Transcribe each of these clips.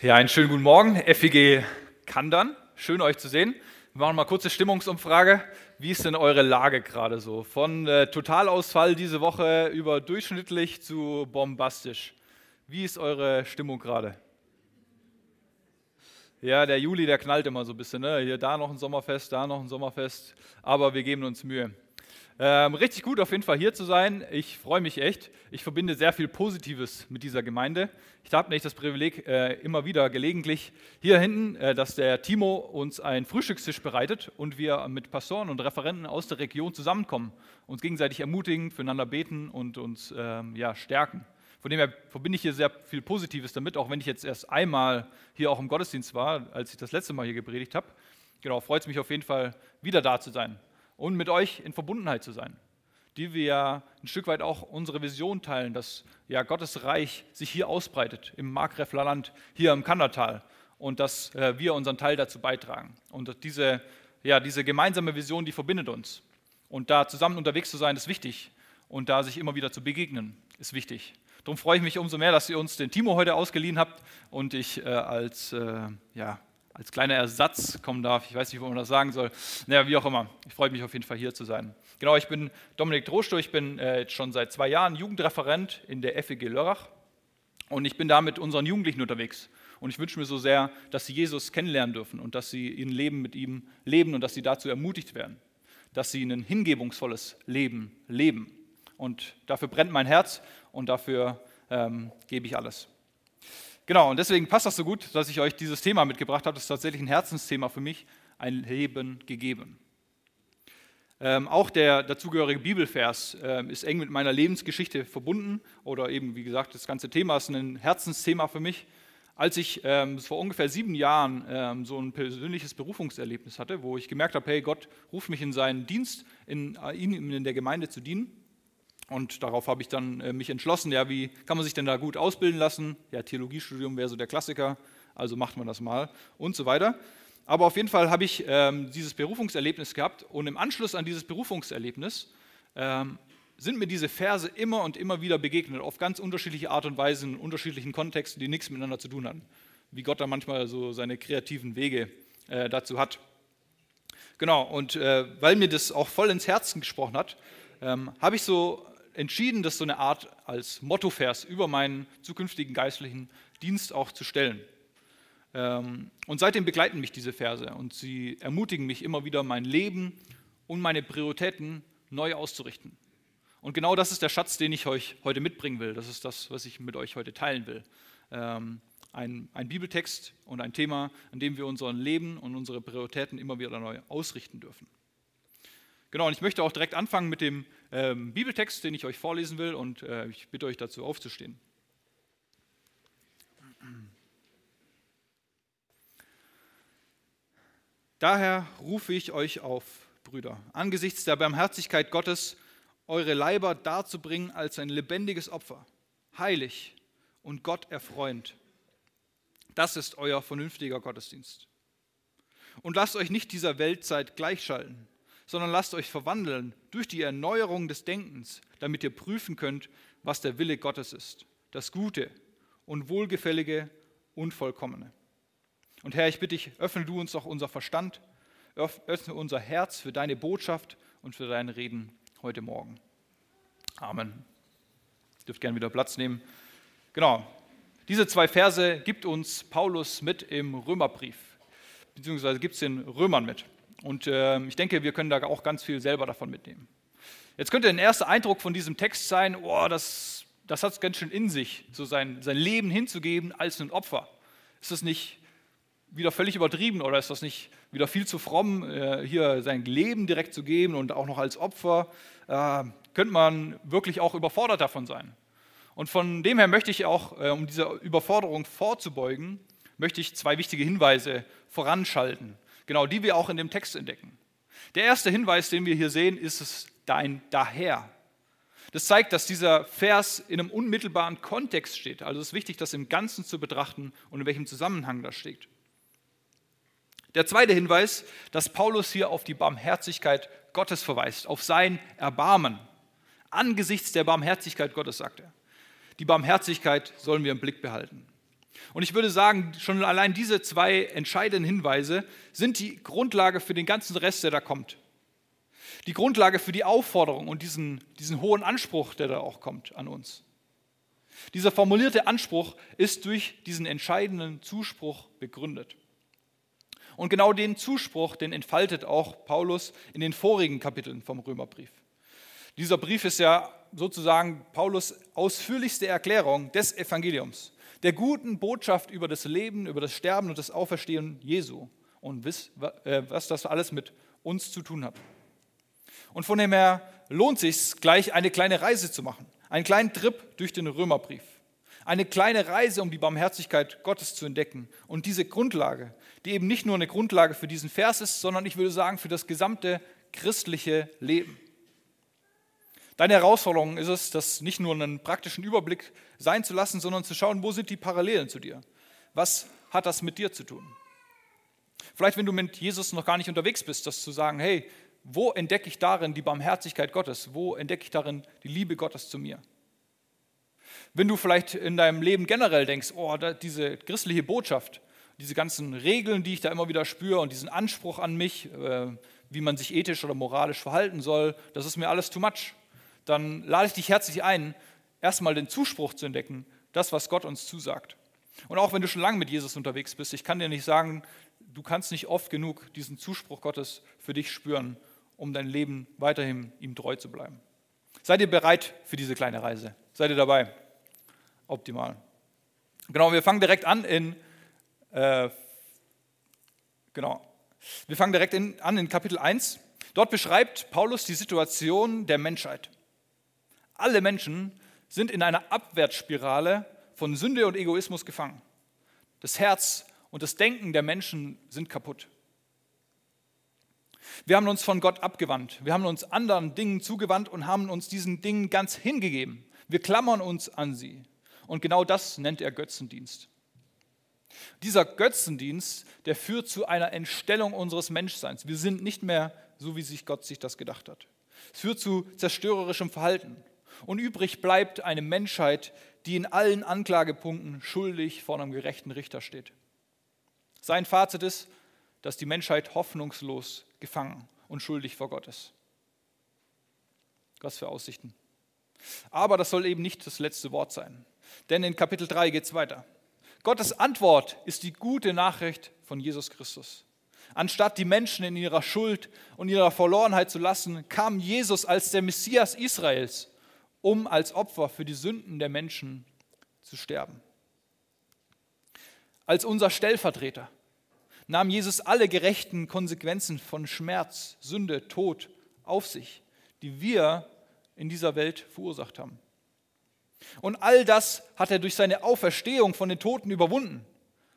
Ja, einen schönen guten Morgen, FEG Kandern. Schön, euch zu sehen. Wir machen mal eine kurze Stimmungsumfrage. Wie ist denn eure Lage gerade so? Von Totalausfall diese Woche über durchschnittlich zu bombastisch. Wie ist eure Stimmung gerade? Ja, der Juli, der knallt immer so ein bisschen, ne? Hier, da noch ein Sommerfest, da noch ein Sommerfest. Aber wir geben uns Mühe. Richtig gut auf jeden Fall hier zu sein. Ich freue mich echt. Ich verbinde sehr viel Positives mit dieser Gemeinde. Ich habe nämlich das Privileg, immer wieder gelegentlich hier hinten, dass der Timo uns einen Frühstückstisch bereitet und wir mit Pastoren und Referenten aus der Region zusammenkommen, uns gegenseitig ermutigen, füreinander beten und uns stärken. Von dem her verbinde ich hier sehr viel Positives damit, auch wenn ich jetzt erst einmal hier auch im Gottesdienst war, als ich das letzte Mal hier gepredigt habe. Genau, freut es mich auf jeden Fall, wieder da zu sein und mit euch in Verbundenheit zu sein, die wir ja ein Stück weit auch unsere Vision teilen, dass ja Gottes Reich sich hier ausbreitet, im Markgräfler Land, hier im Kandertal, und dass wir unseren Teil dazu beitragen. Und diese gemeinsame Vision, die verbindet uns. Und da zusammen unterwegs zu sein, ist wichtig. Und da sich immer wieder zu begegnen, ist wichtig. Darum freue ich mich umso mehr, dass ihr uns den Timo heute ausgeliehen habt und ich als kleiner Ersatz kommen darf. Ich weiß nicht, wo man das sagen soll. Naja, wie auch immer. Ich freue mich auf jeden Fall, hier zu sein. Genau, ich bin Dominik Droschtow. Ich bin jetzt schon seit 2 Jahren Jugendreferent in der FEG Lörrach. Und ich bin da mit unseren Jugendlichen unterwegs. Und ich wünsche mir so sehr, dass sie Jesus kennenlernen dürfen und dass sie ihr Leben mit ihm leben und dass sie dazu ermutigt werden. Dass sie ein hingebungsvolles Leben leben. Und dafür brennt mein Herz und dafür gebe ich alles. Genau, und deswegen passt das so gut, dass ich euch dieses Thema mitgebracht habe. Das ist tatsächlich ein Herzensthema für mich, ein Leben gegeben. Auch der dazugehörige Bibelvers ist eng mit meiner Lebensgeschichte verbunden oder eben, wie gesagt, das ganze Thema ist ein Herzensthema für mich. Als ich vor ungefähr 7 Jahren so ein persönliches Berufungserlebnis hatte, wo ich gemerkt habe, hey, Gott ruft mich in seinen Dienst, in der Gemeinde zu dienen. Und darauf habe ich dann mich entschlossen, ja, wie kann man sich denn da gut ausbilden lassen? Ja, Theologiestudium wäre so der Klassiker, also macht man das mal und so weiter. Aber auf jeden Fall habe ich dieses Berufungserlebnis gehabt und im Anschluss an dieses Berufungserlebnis sind mir diese Verse immer und immer wieder begegnet, auf ganz unterschiedliche Art und Weise, in unterschiedlichen Kontexten, die nichts miteinander zu tun hatten. Wie Gott da manchmal so seine kreativen Wege dazu hat. Genau, und weil mir das auch voll ins Herzen gesprochen hat, habe ich so entschieden, das so eine Art als Mottovers über meinen zukünftigen geistlichen Dienst auch zu stellen. Und seitdem begleiten mich diese Verse und sie ermutigen mich immer wieder, mein Leben und meine Prioritäten neu auszurichten. Und genau das ist der Schatz, den ich euch heute mitbringen will. Das ist das, was ich mit euch heute teilen will. Ein Bibeltext und ein Thema, an dem wir unser Leben und unsere Prioritäten immer wieder neu ausrichten dürfen. Genau, und ich möchte auch direkt anfangen mit dem Bibeltext, den ich euch vorlesen will, und ich bitte euch dazu aufzustehen. Daher rufe ich euch auf, Brüder, angesichts der Barmherzigkeit Gottes, eure Leiber darzubringen als ein lebendiges Opfer, heilig und Gott erfreuend. Das ist euer vernünftiger Gottesdienst. Und lasst euch nicht dieser Weltzeit gleichschalten, sondern lasst euch verwandeln durch die Erneuerung des Denkens, damit ihr prüfen könnt, was der Wille Gottes ist, das Gute und Wohlgefällige und Vollkommene. Und Herr, ich bitte dich, öffne du uns doch unser Verstand, öffne unser Herz für deine Botschaft und für deine Reden heute Morgen. Amen. Ihr dürft gerne wieder Platz nehmen. Genau, diese 2 Verse gibt uns Paulus mit im Römerbrief, beziehungsweise gibt es den Römern mit. Und ich denke, wir können da auch ganz viel selber davon mitnehmen. Jetzt könnte ein erster Eindruck von diesem Text sein, das hat es ganz schön in sich, so sein Leben hinzugeben als ein Opfer. Ist das nicht wieder völlig übertrieben oder ist das nicht wieder viel zu fromm, hier sein Leben direkt zu geben und auch noch als Opfer? Könnte man wirklich auch überfordert davon sein. Und von dem her möchte ich auch, um dieser Überforderung vorzubeugen, möchte ich 2 wichtige Hinweise voranschalten. Genau, die wir auch in dem Text entdecken. Der erste Hinweis, den wir hier sehen, ist es dein Daher. Das zeigt, dass dieser Vers in einem unmittelbaren Kontext steht. Also es ist wichtig, das im Ganzen zu betrachten und in welchem Zusammenhang das steht. Der zweite Hinweis, dass Paulus hier auf die Barmherzigkeit Gottes verweist, auf sein Erbarmen. Angesichts der Barmherzigkeit Gottes, sagt er. Die Barmherzigkeit sollen wir im Blick behalten. Und ich würde sagen, schon allein diese zwei entscheidenden Hinweise sind die Grundlage für den ganzen Rest, der da kommt. Die Grundlage für die Aufforderung und diesen hohen Anspruch, der da auch kommt an uns. Dieser formulierte Anspruch ist durch diesen entscheidenden Zuspruch begründet. Und genau den Zuspruch, den entfaltet auch Paulus in den vorigen Kapiteln vom Römerbrief. Dieser Brief ist ja sozusagen Paulus' ausführlichste Erklärung des Evangeliums, der guten Botschaft über das Leben, über das Sterben und das Auferstehen Jesu und was das alles mit uns zu tun hat. Und von dem her lohnt es sich, gleich eine kleine Reise zu machen, einen kleinen Trip durch den Römerbrief. Eine kleine Reise, um die Barmherzigkeit Gottes zu entdecken. Und diese Grundlage, die eben nicht nur eine Grundlage für diesen Vers ist, sondern ich würde sagen für das gesamte christliche Leben. Deine Herausforderung ist es, das nicht nur einen praktischen Überblick sein zu lassen, sondern zu schauen, wo sind die Parallelen zu dir? Was hat das mit dir zu tun? Vielleicht, wenn du mit Jesus noch gar nicht unterwegs bist, das zu sagen, hey, wo entdecke ich darin die Barmherzigkeit Gottes? Wo entdecke ich darin die Liebe Gottes zu mir? Wenn du vielleicht in deinem Leben generell denkst, diese christliche Botschaft, diese ganzen Regeln, die ich da immer wieder spüre und diesen Anspruch an mich, wie man sich ethisch oder moralisch verhalten soll, das ist mir alles too much, dann lade ich dich herzlich ein, erstmal den Zuspruch zu entdecken, das, was Gott uns zusagt. Und auch wenn du schon lange mit Jesus unterwegs bist, ich kann dir nicht sagen, du kannst nicht oft genug diesen Zuspruch Gottes für dich spüren, um dein Leben weiterhin ihm treu zu bleiben. Seid ihr bereit für diese kleine Reise? Seid ihr dabei? Optimal. Genau, wir fangen direkt an in Kapitel 1. Dort beschreibt Paulus die Situation der Menschheit. Alle Menschen sind in einer Abwärtsspirale von Sünde und Egoismus gefangen. Das Herz und das Denken der Menschen sind kaputt. Wir haben uns von Gott abgewandt. Wir haben uns anderen Dingen zugewandt und haben uns diesen Dingen ganz hingegeben. Wir klammern uns an sie. Und genau das nennt er Götzendienst. Dieser Götzendienst, der führt zu einer Entstellung unseres Menschseins. Wir sind nicht mehr so, wie sich Gott sich das gedacht hat. Es führt zu zerstörerischem Verhalten. Und übrig bleibt eine Menschheit, die in allen Anklagepunkten schuldig vor einem gerechten Richter steht. Sein Fazit ist, dass die Menschheit hoffnungslos gefangen und schuldig vor Gott ist. Was für Aussichten. Aber das soll eben nicht das letzte Wort sein. Denn in Kapitel 3 geht es weiter. Gottes Antwort ist die gute Nachricht von Jesus Christus. Anstatt die Menschen in ihrer Schuld und ihrer Verlorenheit zu lassen, kam Jesus als der Messias Israels, um als Opfer für die Sünden der Menschen zu sterben. Als unser Stellvertreter nahm Jesus alle gerechten Konsequenzen von Schmerz, Sünde, Tod auf sich, die wir in dieser Welt verursacht haben. Und all das hat er durch seine Auferstehung von den Toten überwunden,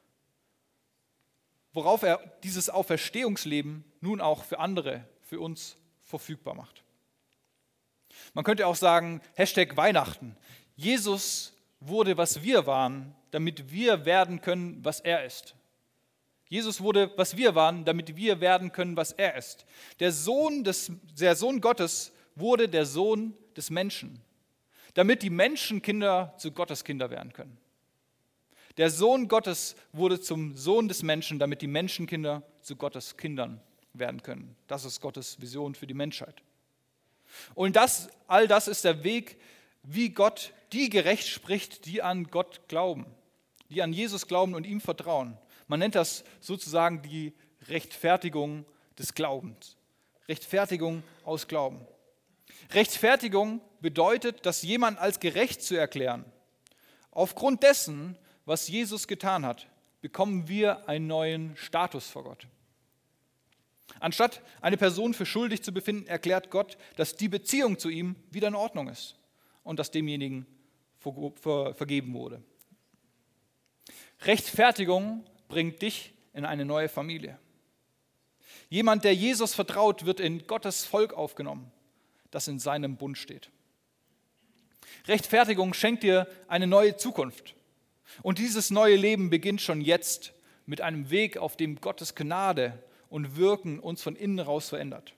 worauf er dieses Auferstehungsleben nun auch für andere, für uns verfügbar macht. Man könnte auch sagen, #Weihnachten. Jesus wurde, was wir waren, damit wir werden können, was er ist. Jesus wurde, was wir waren, damit wir werden können, was er ist. Der Sohn Gottes wurde der Sohn des Menschen, damit die Menschenkinder zu Gottes Kinder werden können. Der Sohn Gottes wurde zum Sohn des Menschen, damit die Menschenkinder zu Gottes Kindern werden können. Das ist Gottes Vision für die Menschheit. Und all das ist der Weg, wie Gott die gerecht spricht, die an Gott glauben, die an Jesus glauben und ihm vertrauen. Man nennt das sozusagen die Rechtfertigung des Glaubens. Rechtfertigung aus Glauben. Rechtfertigung bedeutet, dass jemand als gerecht zu erklären. Aufgrund dessen, was Jesus getan hat, bekommen wir einen neuen Status vor Gott. Anstatt eine Person für schuldig zu befinden, erklärt Gott, dass die Beziehung zu ihm wieder in Ordnung ist und dass demjenigen vergeben wurde. Rechtfertigung bringt dich in eine neue Familie. Jemand, der Jesus vertraut, wird in Gottes Volk aufgenommen, das in seinem Bund steht. Rechtfertigung schenkt dir eine neue Zukunft. Und dieses neue Leben beginnt schon jetzt mit einem Weg, auf dem Gottes Gnade und Wirken uns von innen raus verändert.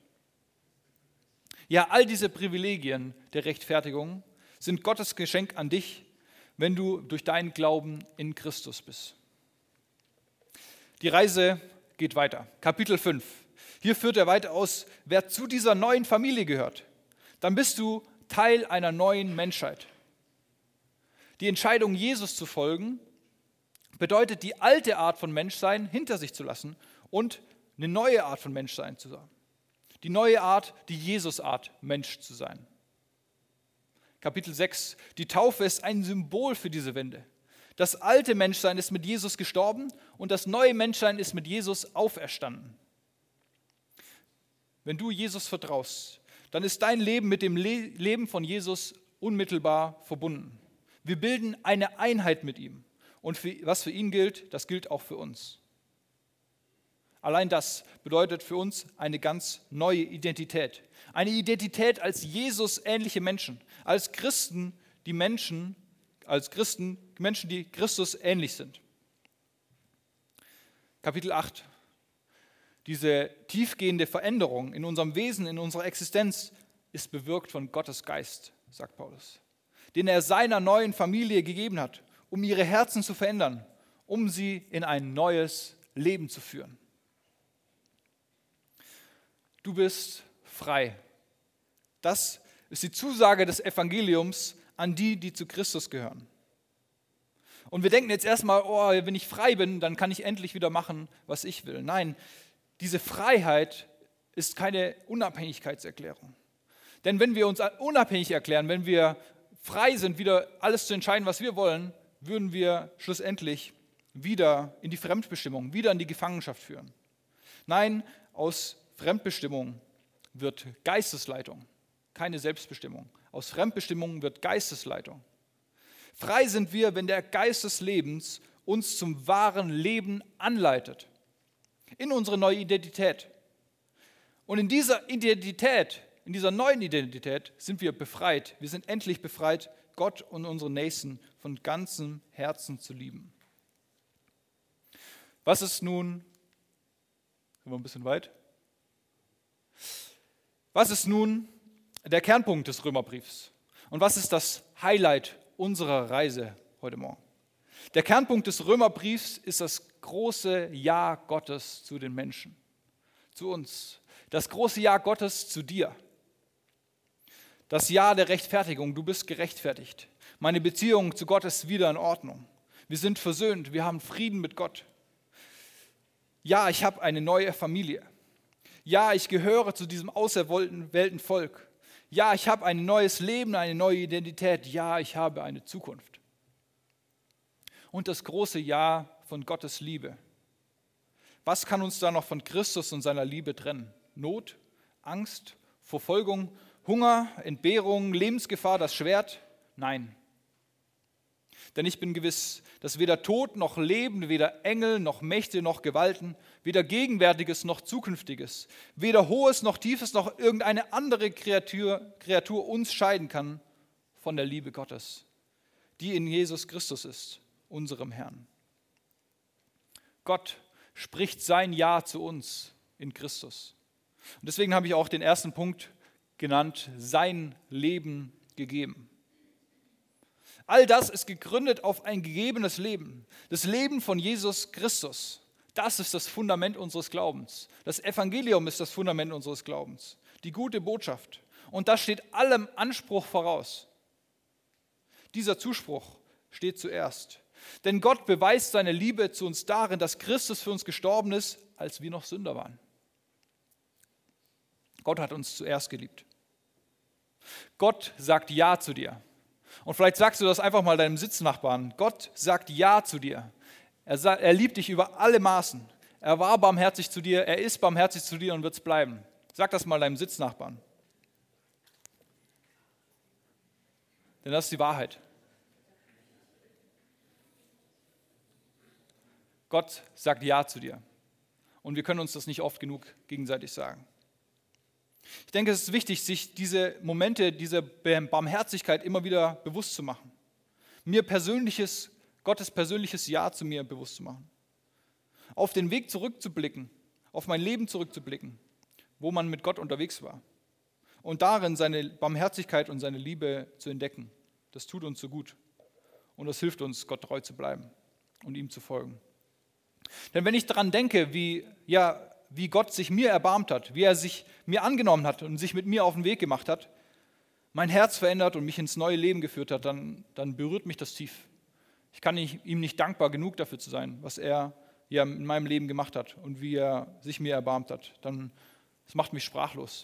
Ja, all diese Privilegien der Rechtfertigung sind Gottes Geschenk an dich, wenn du durch deinen Glauben in Christus bist. Die Reise geht weiter. Kapitel 5. Hier führt er weiter aus, wer zu dieser neuen Familie gehört. Dann bist du Teil einer neuen Menschheit. Die Entscheidung, Jesus zu folgen, bedeutet, die alte Art von Menschsein hinter sich zu lassen und eine neue Art von Menschsein zu sein. Die neue Art, die Jesus-Art, Mensch zu sein. Kapitel 6. Die Taufe ist ein Symbol für diese Wende. Das alte Menschsein ist mit Jesus gestorben und das neue Menschsein ist mit Jesus auferstanden. Wenn du Jesus vertraust, dann ist dein Leben mit dem Leben von Jesus unmittelbar verbunden. Wir bilden eine Einheit mit ihm. Und was für ihn gilt, das gilt auch für uns. Allein das bedeutet für uns eine ganz neue Identität. Eine Identität als Jesus-ähnliche Menschen, als Christen, die Menschen, die Christus ähnlich sind. Kapitel 8. Diese tiefgehende Veränderung in unserem Wesen, in unserer Existenz ist bewirkt von Gottes Geist, sagt Paulus, den er seiner neuen Familie gegeben hat, um ihre Herzen zu verändern, um sie in ein neues Leben zu führen. Du bist frei. Das ist die Zusage des Evangeliums an die, die zu Christus gehören. Und wir denken jetzt erstmal, wenn ich frei bin, dann kann ich endlich wieder machen, was ich will. Nein, diese Freiheit ist keine Unabhängigkeitserklärung. Denn wenn wir uns unabhängig erklären, wenn wir frei sind, wieder alles zu entscheiden, was wir wollen, würden wir schlussendlich wieder in die Fremdbestimmung, wieder in die Gefangenschaft führen. Nein, aus Fremdbestimmung wird Geistesleitung, keine Selbstbestimmung. Aus Fremdbestimmung wird Geistesleitung. Frei sind wir, wenn der Geist des Lebens uns zum wahren Leben anleitet, in unsere neue Identität. Und in dieser Identität, in dieser neuen Identität sind wir befreit. Wir sind endlich befreit, Gott und unsere Nächsten von ganzem Herzen zu lieben. Was ist nun, sind wir ein bisschen weit? Was ist nun der Kernpunkt des Römerbriefs? Und was ist das Highlight unserer Reise heute Morgen? Der Kernpunkt des Römerbriefs ist das große Ja Gottes zu den Menschen, zu uns. Das große Ja Gottes zu dir. Das Ja der Rechtfertigung, du bist gerechtfertigt. Meine Beziehung zu Gott ist wieder in Ordnung. Wir sind versöhnt, wir haben Frieden mit Gott. Ja, ich habe eine neue Familie. Ja, ich gehöre zu diesem auserwählten Volk. Ja, ich habe ein neues Leben, eine neue Identität. Ja, ich habe eine Zukunft. Und das große Ja von Gottes Liebe. Was kann uns da noch von Christus und seiner Liebe trennen? Not, Angst, Verfolgung, Hunger, Entbehrung, Lebensgefahr, das Schwert? Nein. Denn ich bin gewiss, dass weder Tod noch Leben, weder Engel noch Mächte noch Gewalten, weder Gegenwärtiges noch Zukünftiges, weder Hohes noch Tiefes noch irgendeine andere Kreatur uns scheiden kann von der Liebe Gottes, die in Jesus Christus ist, unserem Herrn. Gott spricht sein Ja zu uns in Christus. Und deswegen habe ich auch den ersten Punkt genannt, sein Leben gegeben. All das ist gegründet auf ein gegebenes Leben, das Leben von Jesus Christus. Das ist das Fundament unseres Glaubens. Das Evangelium ist das Fundament unseres Glaubens, die gute Botschaft. Und das steht allem Anspruch voraus. Dieser Zuspruch steht zuerst. Denn Gott beweist seine Liebe zu uns darin, dass Christus für uns gestorben ist, als wir noch Sünder waren. Gott hat uns zuerst geliebt. Gott sagt Ja zu dir. Und vielleicht sagst du das einfach mal deinem Sitznachbarn. Gott sagt Ja zu dir. Er liebt dich über alle Maßen. Er war barmherzig zu dir, er ist barmherzig zu dir und wird es bleiben. Sag das mal deinem Sitznachbarn. Denn das ist die Wahrheit. Gott sagt Ja zu dir. Und wir können uns das nicht oft genug gegenseitig sagen. Ich denke, es ist wichtig, sich diese Momente, diese Barmherzigkeit immer wieder bewusst zu machen. Gottes persönliches Ja zu mir bewusst zu machen. Auf den Weg zurückzublicken, auf mein Leben zurückzublicken, wo man mit Gott unterwegs war. Und darin seine Barmherzigkeit und seine Liebe zu entdecken. Das tut uns so gut. Und das hilft uns, Gott treu zu bleiben und ihm zu folgen. Denn wenn ich daran denke, wie Gott sich mir erbarmt hat, wie er sich mir angenommen hat und sich mit mir auf den Weg gemacht hat, mein Herz verändert und mich ins neue Leben geführt hat, dann berührt mich das tief. Ich kann ihm nicht dankbar genug dafür zu sein, was er in meinem Leben gemacht hat und wie er sich mir erbarmt hat. Das macht mich sprachlos.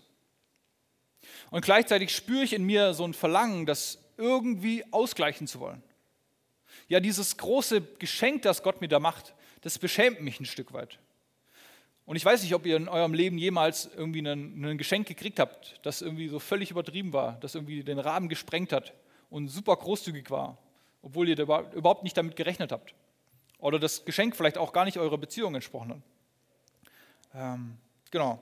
Und gleichzeitig spüre ich in mir so ein Verlangen, das irgendwie ausgleichen zu wollen. Ja, dieses große Geschenk, das Gott mir da macht, das beschämt mich ein Stück weit. Und ich weiß nicht, ob ihr in eurem Leben jemals irgendwie ein Geschenk gekriegt habt, das irgendwie so völlig übertrieben war, das irgendwie den Rahmen gesprengt hat und super großzügig war, obwohl ihr überhaupt nicht damit gerechnet habt. Oder das Geschenk vielleicht auch gar nicht eurer Beziehung entsprochen hat. Genau.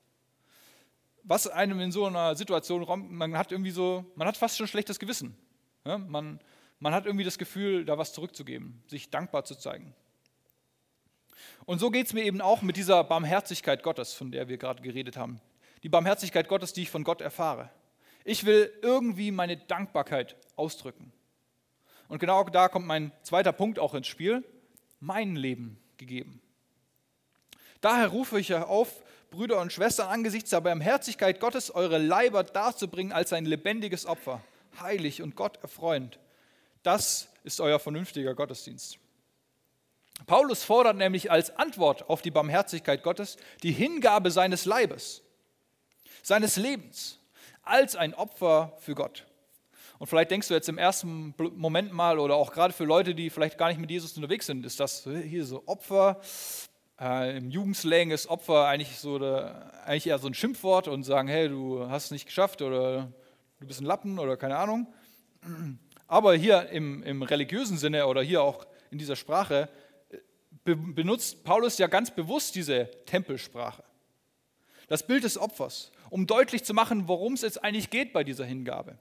Was einem in so einer Situation, man hat fast schon schlechtes Gewissen. Ja, man hat irgendwie das Gefühl, da was zurückzugeben, sich dankbar zu zeigen. Und so geht es mir eben auch mit dieser Barmherzigkeit Gottes, von der wir gerade geredet haben. Die Barmherzigkeit Gottes, die ich von Gott erfahre. Ich will irgendwie meine Dankbarkeit ausdrücken. Und genau da kommt mein zweiter Punkt auch ins Spiel, mein Leben gegeben. Daher rufe ich auf, Brüder und Schwestern, angesichts der Barmherzigkeit Gottes, eure Leiber darzubringen als ein lebendiges Opfer, heilig und Gott erfreuend. Das ist euer vernünftiger Gottesdienst. Paulus fordert nämlich als Antwort auf die Barmherzigkeit Gottes die Hingabe seines Leibes, seines Lebens, als ein Opfer für Gott. Und vielleicht denkst du jetzt im ersten Moment mal, oder auch gerade für Leute, die vielleicht gar nicht mit Jesus unterwegs sind, ist das hier so Opfer? Im Jugendslang ist Opfer eigentlich eher so ein Schimpfwort und sagen, hey, du hast es nicht geschafft oder du bist ein Lappen oder keine Ahnung. Aber hier im religiösen Sinne oder hier auch in dieser Sprache benutzt Paulus ja ganz bewusst diese Tempelsprache. Das Bild des Opfers, um deutlich zu machen, worum es jetzt eigentlich geht bei dieser Hingabe.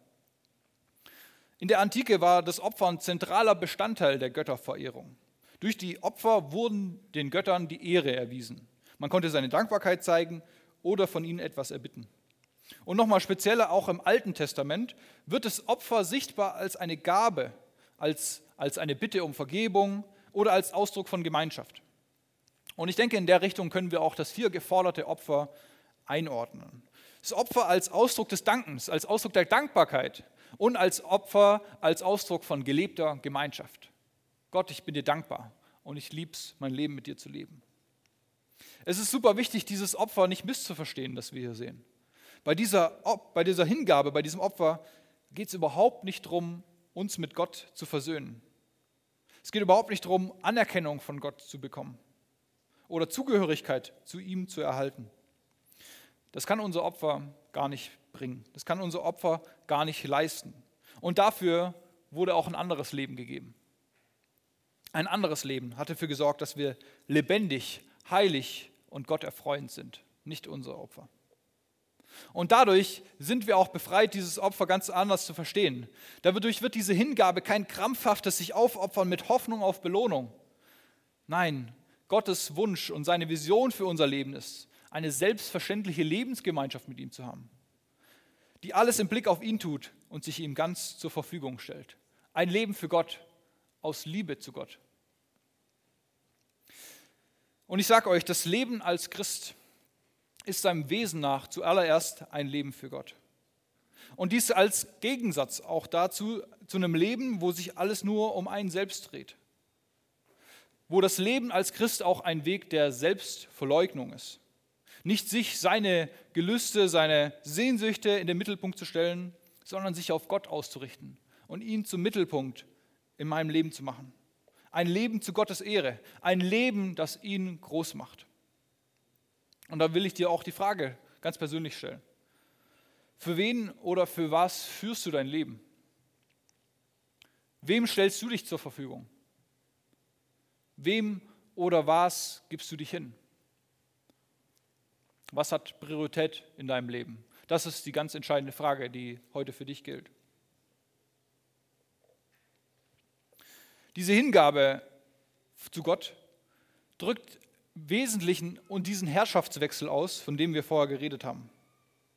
In der Antike war das Opfer ein zentraler Bestandteil der Götterverehrung. Durch die Opfer wurden den Göttern die Ehre erwiesen. Man konnte seine Dankbarkeit zeigen oder von ihnen etwas erbitten. Und nochmal spezieller, auch im Alten Testament wird das Opfer sichtbar als eine Gabe, als eine Bitte um Vergebung oder als Ausdruck von Gemeinschaft. Und ich denke, in der Richtung können wir auch das hier geforderte Opfer einordnen. Das Opfer als Ausdruck des Dankens, als Ausdruck der Dankbarkeit und als Opfer als Ausdruck von gelebter Gemeinschaft. Gott, ich bin dir dankbar und ich liebe es, mein Leben mit dir zu leben. Es ist super wichtig, dieses Opfer nicht misszuverstehen, das wir hier sehen. Bei dieser Hingabe, bei diesem Opfer geht es überhaupt nicht darum, uns mit Gott zu versöhnen. Es geht überhaupt nicht darum, Anerkennung von Gott zu bekommen oder Zugehörigkeit zu ihm zu erhalten. Das kann unser Opfer gar nicht bringen. Das kann unser Opfer gar nicht leisten. Und dafür wurde auch ein anderes Leben gegeben. Ein anderes Leben hat dafür gesorgt, dass wir lebendig, heilig und Gott erfreuend sind, nicht unser Opfer. Und dadurch sind wir auch befreit, dieses Opfer ganz anders zu verstehen. Dadurch wird diese Hingabe kein krampfhaftes sich aufopfern mit Hoffnung auf Belohnung. Nein, Gottes Wunsch und seine Vision für unser Leben ist, eine selbstverständliche Lebensgemeinschaft mit ihm zu haben, die alles im Blick auf ihn tut und sich ihm ganz zur Verfügung stellt. Ein Leben für Gott, aus Liebe zu Gott. Und ich sage euch, das Leben als Christ ist seinem Wesen nach zuallererst ein Leben für Gott. Und dies als Gegensatz auch dazu, zu einem Leben, wo sich alles nur um einen selbst dreht. Wo das Leben als Christ auch ein Weg der Selbstverleugnung ist. Nicht sich, seine Gelüste, seine Sehnsüchte in den Mittelpunkt zu stellen, sondern sich auf Gott auszurichten und ihn zum Mittelpunkt in meinem Leben zu machen. Ein Leben zu Gottes Ehre, ein Leben, das ihn groß macht. Und da will ich dir auch die Frage ganz persönlich stellen. Für wen oder für was führst du dein Leben? Wem stellst du dich zur Verfügung? Wem oder was gibst du dich hin? Was hat Priorität in deinem Leben? Das ist die ganz entscheidende Frage, die heute für dich gilt. Diese Hingabe zu Gott drückt im Wesentlichen und diesen Herrschaftswechsel aus, von dem wir vorher geredet haben.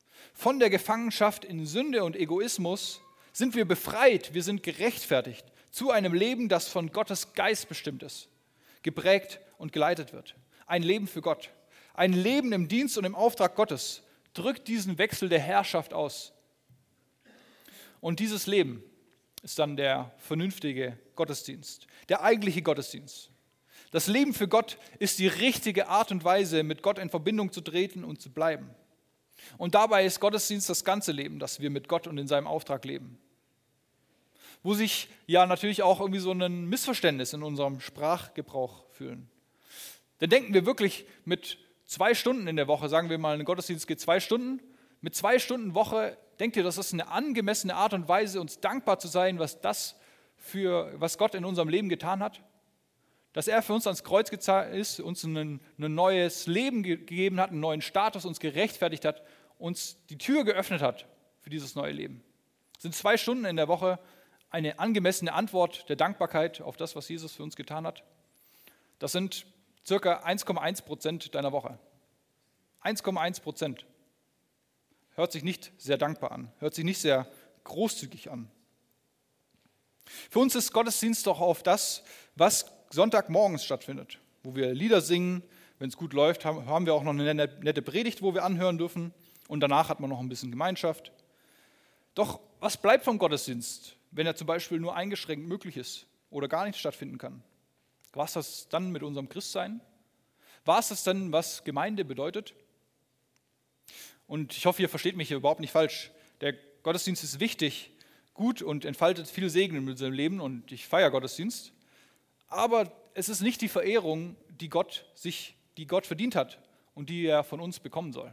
Von der Gefangenschaft in Sünde und Egoismus sind wir befreit, wir sind gerechtfertigt zu einem Leben, das von Gottes Geist bestimmt ist, geprägt und geleitet wird. Ein Leben für Gott. Ein Leben im Dienst und im Auftrag Gottes drückt diesen Wechsel der Herrschaft aus. Und dieses Leben ist dann der vernünftige Gottesdienst, der eigentliche Gottesdienst. Das Leben für Gott ist die richtige Art und Weise, mit Gott in Verbindung zu treten und zu bleiben. Und dabei ist Gottesdienst das ganze Leben, das wir mit Gott und in seinem Auftrag leben. Wo sich ja natürlich auch irgendwie so ein Missverständnis in unserem Sprachgebrauch fühlen. Denn denken wir wirklich mit 2 Stunden in der Woche, sagen wir mal, ein Gottesdienst geht 2 Stunden, mit 2 Stunden Woche, denkt ihr, das ist eine angemessene Art und Weise, uns dankbar zu sein, was Gott in unserem Leben getan hat? Dass er für uns ans Kreuz gezahlt ist, uns ein neues Leben gegeben hat, einen neuen Status, uns gerechtfertigt hat, uns die Tür geöffnet hat für dieses neue Leben. Sind 2 Stunden in der Woche eine angemessene Antwort der Dankbarkeit auf das, was Jesus für uns getan hat? Das sind circa 1,1% deiner Woche. 1,1%. Hört sich nicht sehr dankbar an, hört sich nicht sehr großzügig an. Für uns ist Gottesdienst doch auf das, was Sonntagmorgens stattfindet, wo wir Lieder singen. Wenn es gut läuft, haben wir auch noch eine nette Predigt, wo wir anhören dürfen. Und danach hat man noch ein bisschen Gemeinschaft. Doch was bleibt vom Gottesdienst, wenn er zum Beispiel nur eingeschränkt möglich ist oder gar nicht stattfinden kann? Was ist das dann mit unserem Christsein? War es das dann, was Gemeinde bedeutet? Und ich hoffe, ihr versteht mich hier überhaupt nicht falsch. Der Gottesdienst ist wichtig, gut und entfaltet viel Segen in unserem Leben und ich feiere Gottesdienst. Aber es ist nicht die Verehrung, die Gott verdient hat und die er von uns bekommen soll.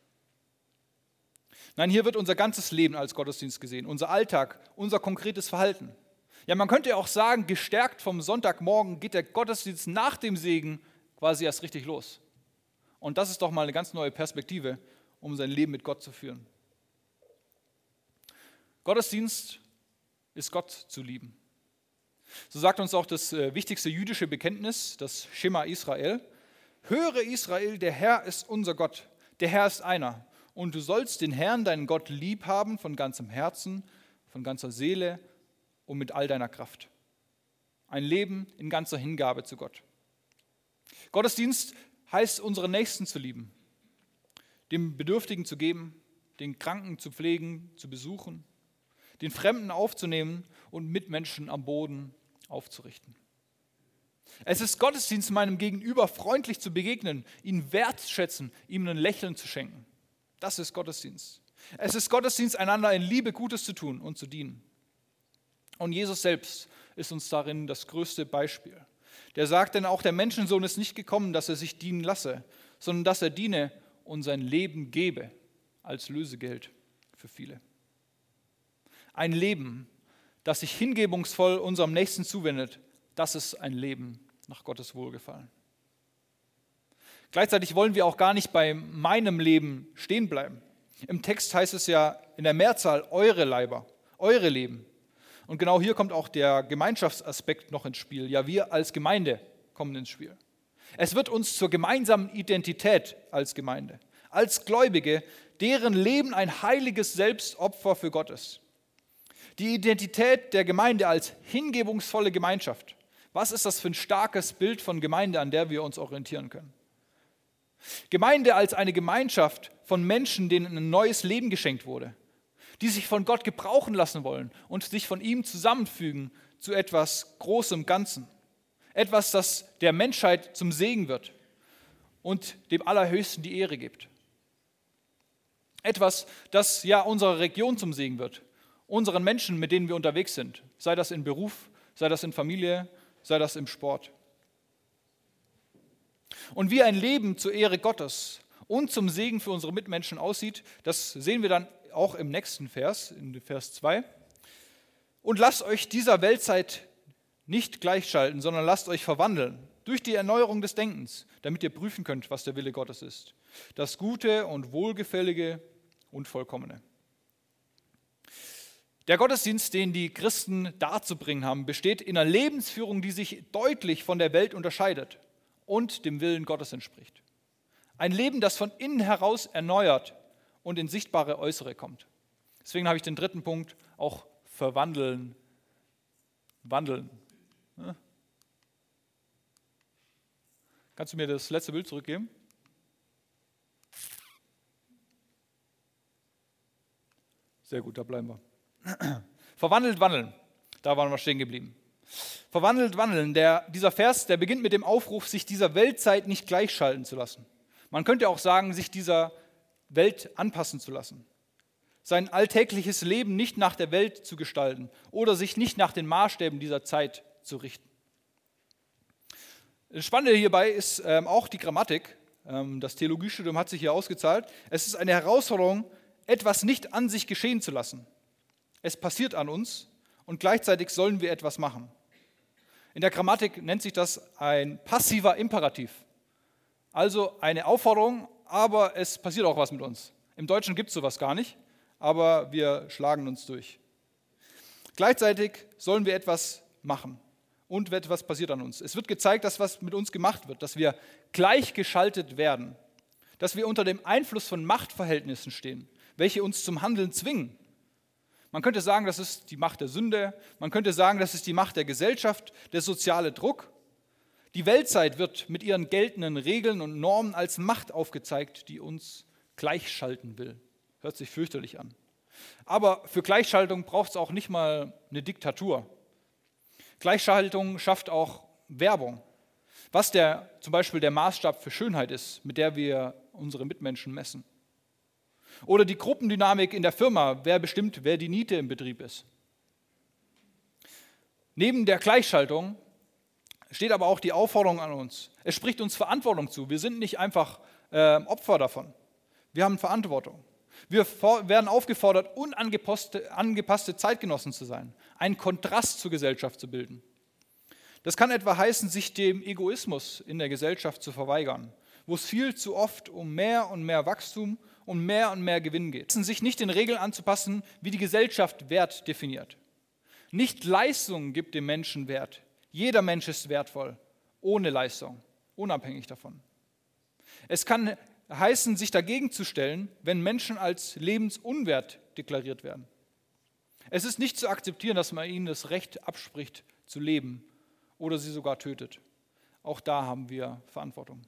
Nein, hier wird unser ganzes Leben als Gottesdienst gesehen, unser Alltag, unser konkretes Verhalten. Ja, man könnte auch sagen, gestärkt vom Sonntagmorgen geht der Gottesdienst nach dem Segen quasi erst richtig los. Und das ist doch mal eine ganz neue Perspektive, um sein Leben mit Gott zu führen. Gottesdienst ist Gott zu lieben. So sagt uns auch das wichtigste jüdische Bekenntnis, das Schema Israel. Höre Israel, der Herr ist unser Gott, der Herr ist einer. Und du sollst den Herrn, deinen Gott, lieb haben von ganzem Herzen, von ganzer Seele und mit all deiner Kraft. Ein Leben in ganzer Hingabe zu Gott. Gottesdienst heißt, unsere Nächsten zu lieben, dem Bedürftigen zu geben, den Kranken zu pflegen, zu besuchen, den Fremden aufzunehmen und Mitmenschen am Boden aufzurichten. Es ist Gottesdienst, meinem Gegenüber freundlich zu begegnen, ihn wertschätzen, ihm ein Lächeln zu schenken. Das ist Gottesdienst. Es ist Gottesdienst, einander in Liebe Gutes zu tun und zu dienen. Und Jesus selbst ist uns darin das größte Beispiel. Der sagt, denn auch der Menschensohn ist nicht gekommen, dass er sich dienen lasse, sondern dass er diene und sein Leben gebe als Lösegeld für viele. Ein Leben, das sich hingebungsvoll unserem Nächsten zuwendet, das ist ein Leben nach Gottes Wohlgefallen. Gleichzeitig wollen wir auch gar nicht bei meinem Leben stehen bleiben. Im Text heißt es ja in der Mehrzahl eure Leiber, eure Leben. Und genau hier kommt auch der Gemeinschaftsaspekt noch ins Spiel. Ja, wir als Gemeinde kommen ins Spiel. Es wird uns zur gemeinsamen Identität als Gemeinde, als Gläubige, deren Leben ein heiliges Selbstopfer für Gott ist. Die Identität der Gemeinde als hingebungsvolle Gemeinschaft. Was ist das für ein starkes Bild von Gemeinde, an der wir uns orientieren können? Gemeinde als eine Gemeinschaft von Menschen, denen ein neues Leben geschenkt wurde, die sich von Gott gebrauchen lassen wollen und sich von ihm zusammenfügen zu etwas Großem Ganzen. Etwas, das der Menschheit zum Segen wird und dem Allerhöchsten die Ehre gibt. Etwas, das ja unserer Region zum Segen wird, unseren Menschen, mit denen wir unterwegs sind, sei das in Beruf, sei das in Familie, sei das im Sport. Und wie ein Leben zur Ehre Gottes und zum Segen für unsere Mitmenschen aussieht, das sehen wir dann auch im nächsten Vers, in Vers 2. Und lasst euch dieser Weltzeit nicht gleichschalten, sondern lasst euch verwandeln durch die Erneuerung des Denkens, damit ihr prüfen könnt, was der Wille Gottes ist. Das Gute und Wohlgefällige und Vollkommene. Der Gottesdienst, den die Christen darzubringen haben, besteht in einer Lebensführung, die sich deutlich von der Welt unterscheidet und dem Willen Gottes entspricht. Ein Leben, das von innen heraus erneuert und in sichtbare Äußere kommt. Deswegen habe ich den dritten Punkt auch verwandeln wandeln. Ja. Kannst du mir das letzte Bild zurückgeben? Sehr gut, da bleiben wir. Verwandelt, wandeln. Da waren wir stehen geblieben. Verwandelt, wandeln. Dieser Vers, der beginnt mit dem Aufruf, sich dieser Weltzeit nicht gleichschalten zu lassen. Man könnte auch sagen, sich dieser Welt anpassen zu lassen. Sein alltägliches Leben nicht nach der Welt zu gestalten oder sich nicht nach den Maßstäben dieser Zeit zu richten. Das Spannende hierbei ist auch die Grammatik. Das Theologiestudium hat sich hier ausgezahlt. Es ist eine Herausforderung, etwas nicht an sich geschehen zu lassen. Es passiert an uns und gleichzeitig sollen wir etwas machen. In der Grammatik nennt sich das ein passiver Imperativ. Also eine Aufforderung, aber es passiert auch was mit uns. Im Deutschen gibt es sowas gar nicht, aber wir schlagen uns durch. Gleichzeitig sollen wir etwas machen und etwas passiert an uns. Es wird gezeigt, dass was mit uns gemacht wird, dass wir gleichgeschaltet werden, dass wir unter dem Einfluss von Machtverhältnissen stehen, welche uns zum Handeln zwingen. Man könnte sagen, das ist die Macht der Sünde, man könnte sagen, das ist die Macht der Gesellschaft, der soziale Druck. Die Weltzeit wird mit ihren geltenden Regeln und Normen als Macht aufgezeigt, die uns gleichschalten will. Hört sich fürchterlich an. Aber für Gleichschaltung braucht es auch nicht mal eine Diktatur. Gleichschaltung schafft auch Werbung. Was zum Beispiel der Maßstab für Schönheit ist, mit der wir unsere Mitmenschen messen. Oder die Gruppendynamik in der Firma, wer bestimmt, wer die Niete im Betrieb ist. Neben der Gleichschaltung steht aber auch die Aufforderung an uns. Es spricht uns Verantwortung zu. Wir sind nicht einfach Opfer davon. Wir haben Verantwortung. Wir werden aufgefordert, unangepasste Zeitgenossen zu sein, einen Kontrast zur Gesellschaft zu bilden. Das kann etwa heißen, sich dem Egoismus in der Gesellschaft zu verweigern, wo es viel zu oft um mehr und mehr Wachstum und mehr Gewinn geht. Sich nicht den Regeln anzupassen, wie die Gesellschaft Wert definiert. Nicht Leistung gibt dem Menschen Wert. Jeder Mensch ist wertvoll, ohne Leistung, unabhängig davon. Es kann heißen, sich dagegen zu stellen, wenn Menschen als lebensunwert deklariert werden. Es ist nicht zu akzeptieren, dass man ihnen das Recht abspricht, zu leben oder sie sogar tötet. Auch da haben wir Verantwortung.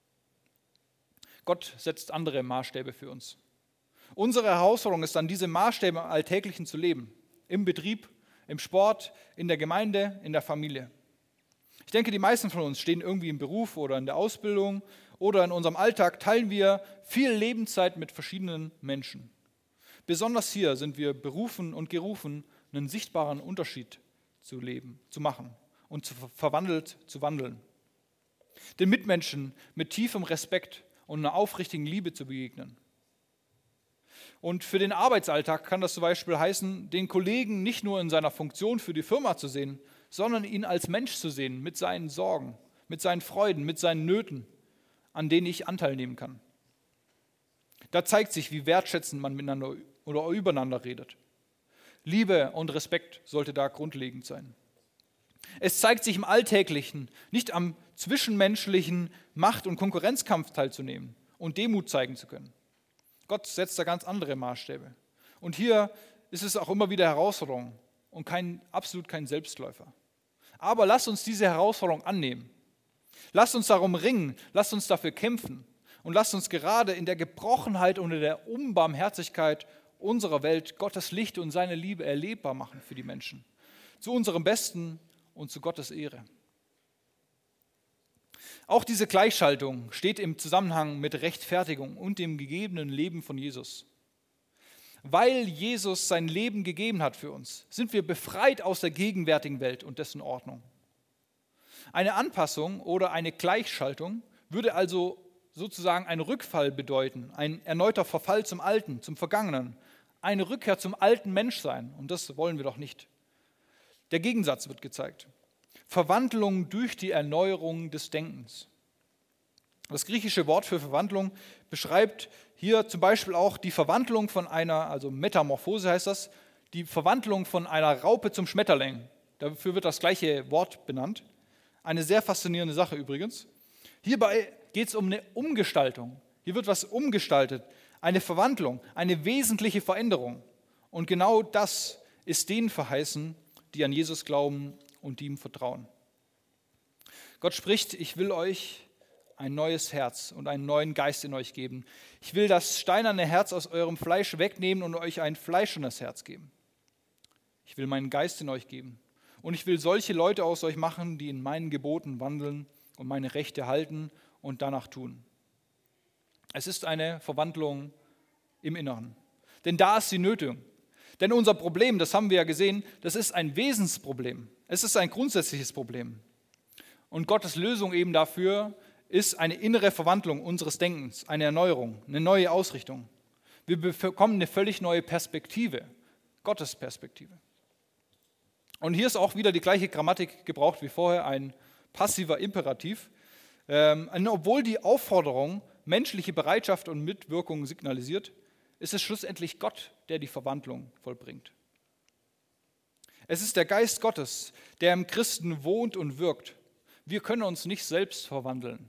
Gott setzt andere Maßstäbe für uns. Unsere Herausforderung ist dann, diese Maßstäbe im Alltäglichen zu leben. Im Betrieb, im Sport, in der Gemeinde, in der Familie. Ich denke, die meisten von uns stehen irgendwie im Beruf oder in der Ausbildung oder in unserem Alltag teilen wir viel Lebenszeit mit verschiedenen Menschen. Besonders hier sind wir berufen und gerufen, einen sichtbaren Unterschied zu leben, zu machen und verwandelt zu wandeln. Den Mitmenschen mit tiefem Respekt und einer aufrichtigen Liebe zu begegnen. Und für den Arbeitsalltag kann das zum Beispiel heißen, den Kollegen nicht nur in seiner Funktion für die Firma zu sehen, sondern ihn als Mensch zu sehen, mit seinen Sorgen, mit seinen Freuden, mit seinen Nöten, an denen ich Anteil nehmen kann. Da zeigt sich, wie wertschätzend man miteinander oder übereinander redet. Liebe und Respekt sollte da grundlegend sein. Es zeigt sich im Alltäglichen, nicht am zwischenmenschlichen Macht- und Konkurrenzkampf teilzunehmen und Demut zeigen zu können. Gott setzt da ganz andere Maßstäbe. Und hier ist es auch immer wieder Herausforderung und absolut kein Selbstläufer. Aber lasst uns diese Herausforderung annehmen. Lasst uns darum ringen, lasst uns dafür kämpfen und lasst uns gerade in der Gebrochenheit und in der Unbarmherzigkeit unserer Welt Gottes Licht und seine Liebe erlebbar machen für die Menschen. Zu unserem Besten und zu Gottes Ehre. Auch diese Gleichschaltung steht im Zusammenhang mit Rechtfertigung und dem gegebenen Leben von Jesus. Weil Jesus sein Leben gegeben hat für uns, sind wir befreit aus der gegenwärtigen Welt und dessen Ordnung. Eine Anpassung oder eine Gleichschaltung würde also sozusagen einen Rückfall bedeuten, ein erneuter Verfall zum Alten, zum Vergangenen, eine Rückkehr zum alten Menschsein. Und das wollen wir doch nicht. Der Gegensatz wird gezeigt. Verwandlung durch die Erneuerung des Denkens. Das griechische Wort für Verwandlung beschreibt hier zum Beispiel auch die Verwandlung von also Metamorphose heißt das, die Verwandlung von einer Raupe zum Schmetterling. Dafür wird das gleiche Wort benannt. Eine sehr faszinierende Sache übrigens. Hierbei geht es um eine Umgestaltung. Hier wird was umgestaltet, eine Verwandlung, eine wesentliche Veränderung. Und genau das ist denen verheißen, die an Jesus glauben und die ihm vertrauen. Gott spricht, ich will euch ein neues Herz und einen neuen Geist in euch geben. Ich will das steinerne Herz aus eurem Fleisch wegnehmen und euch ein fleischernes Herz geben. Ich will meinen Geist in euch geben. Und ich will solche Leute aus euch machen, die in meinen Geboten wandeln und meine Rechte halten und danach tun. Es ist eine Verwandlung im Inneren. Denn da ist sie nötig. Denn unser Problem, das haben wir ja gesehen, das ist ein Wesensproblem. Es ist ein grundsätzliches Problem. Und Gottes Lösung eben dafür ist eine innere Verwandlung unseres Denkens, eine Erneuerung, eine neue Ausrichtung. Wir bekommen eine völlig neue Perspektive, Gottes Perspektive. Und hier ist auch wieder die gleiche Grammatik gebraucht wie vorher, ein passiver Imperativ. Obwohl die Aufforderung menschliche Bereitschaft und Mitwirkung signalisiert, ist es schlussendlich Gott, der die Verwandlung vollbringt. Es ist der Geist Gottes, der im Christen wohnt und wirkt. Wir können uns nicht selbst verwandeln.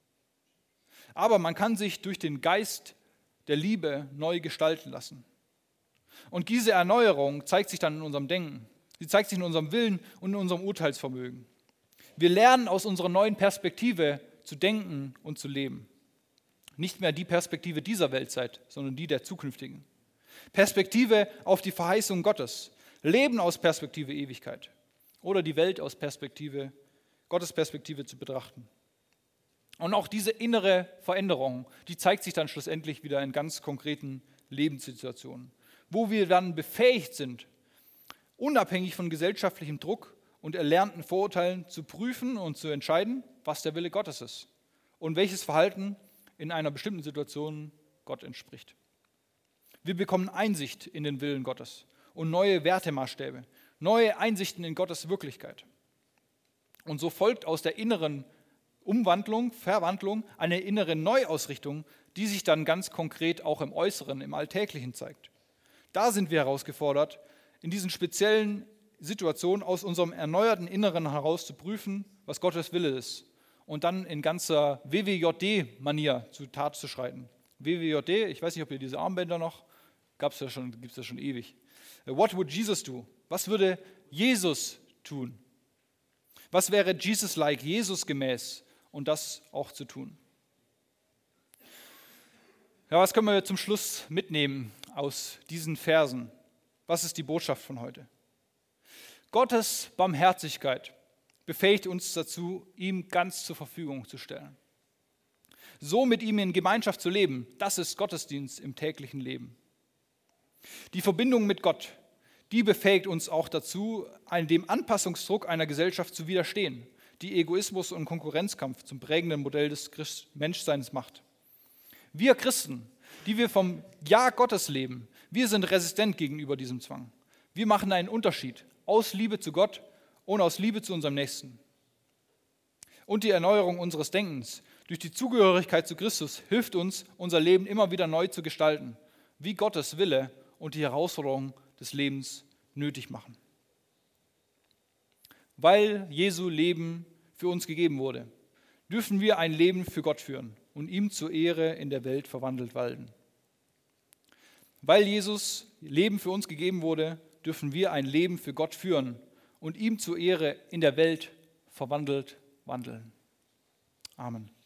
Aber man kann sich durch den Geist der Liebe neu gestalten lassen. Und diese Erneuerung zeigt sich dann in unserem Denken. Sie zeigt sich in unserem Willen und in unserem Urteilsvermögen. Wir lernen aus unserer neuen Perspektive zu denken und zu leben. Nicht mehr die Perspektive dieser Weltzeit, sondern die der zukünftigen. Perspektive auf die Verheißung Gottes. Leben aus Perspektive Ewigkeit. Oder die Welt aus Gottes Perspektive zu betrachten. Und auch diese innere Veränderung, die zeigt sich dann schlussendlich wieder in ganz konkreten Lebenssituationen, wo wir dann befähigt sind, unabhängig von gesellschaftlichem Druck und erlernten Vorurteilen zu prüfen und zu entscheiden, was der Wille Gottes ist und welches Verhalten in einer bestimmten Situation Gott entspricht. Wir bekommen Einsicht in den Willen Gottes und neue Wertemaßstäbe, neue Einsichten in Gottes Wirklichkeit. Und so folgt aus der inneren Verwandlung, eine innere Neuausrichtung, die sich dann ganz konkret auch im Äußeren, im Alltäglichen zeigt. Da sind wir herausgefordert, in diesen speziellen Situationen aus unserem erneuerten Inneren heraus zu prüfen, was Gottes Wille ist und dann in ganzer WWJD-Manier zu Tat zu schreiten. WWJD, ich weiß nicht, ob ihr diese Armbänder noch, gibt es ja schon ewig. What would Jesus do? Was würde Jesus tun? Was wäre Jesus-like, Jesus gemäß? Und das auch zu tun. Ja, was können wir zum Schluss mitnehmen aus diesen Versen? Was ist die Botschaft von heute? Gottes Barmherzigkeit befähigt uns dazu, ihm ganz zur Verfügung zu stellen. So mit ihm in Gemeinschaft zu leben, das ist Gottesdienst im täglichen Leben. Die Verbindung mit Gott, die befähigt uns auch dazu, dem Anpassungsdruck einer Gesellschaft zu widerstehen, die Egoismus und Konkurrenzkampf zum prägenden Modell des Menschseins macht. Wir Christen, die wir vom Ja Gottes leben, wir sind resistent gegenüber diesem Zwang. Wir machen einen Unterschied aus Liebe zu Gott und aus Liebe zu unserem Nächsten. Und die Erneuerung unseres Denkens durch die Zugehörigkeit zu Christus hilft uns, unser Leben immer wieder neu zu gestalten, wie Gottes Wille und die Herausforderungen des Lebens nötig machen. Weil Jesu Leben für uns gegeben wurde, dürfen wir ein Leben für Gott führen und ihm zur Ehre in der Welt verwandelt walten. Weil Jesus Leben für uns gegeben wurde, dürfen wir ein Leben für Gott führen und ihm zur Ehre in der Welt verwandelt wandeln. Amen.